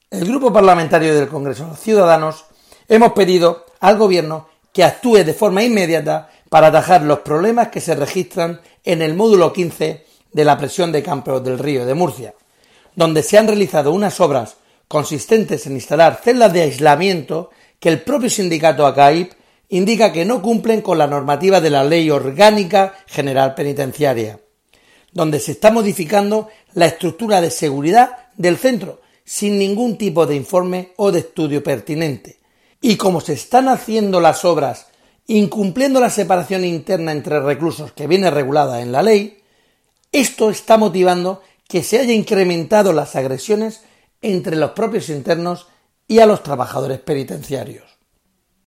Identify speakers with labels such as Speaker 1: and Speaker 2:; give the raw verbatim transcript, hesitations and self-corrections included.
Speaker 1: El Grupo Parlamentario del Congreso de los Ciudadanos hemos pedido al Gobierno que actúe de forma inmediata para atajar los problemas que se registran en el módulo quince de la presión de Campos del Río de Murcia, donde se han realizado unas obras consistentes en instalar celdas de aislamiento que el propio sindicato A C A I P indica que no cumplen con la normativa de la Ley Orgánica General Penitenciaria, donde se está modificando la estructura de seguridad del centro sin ningún tipo de informe o de estudio pertinente. Y como se están haciendo las obras incumpliendo la separación interna entre reclusos que viene regulada en la ley, esto está motivando que se haya incrementado las agresiones entre los propios internos y a los trabajadores penitenciarios.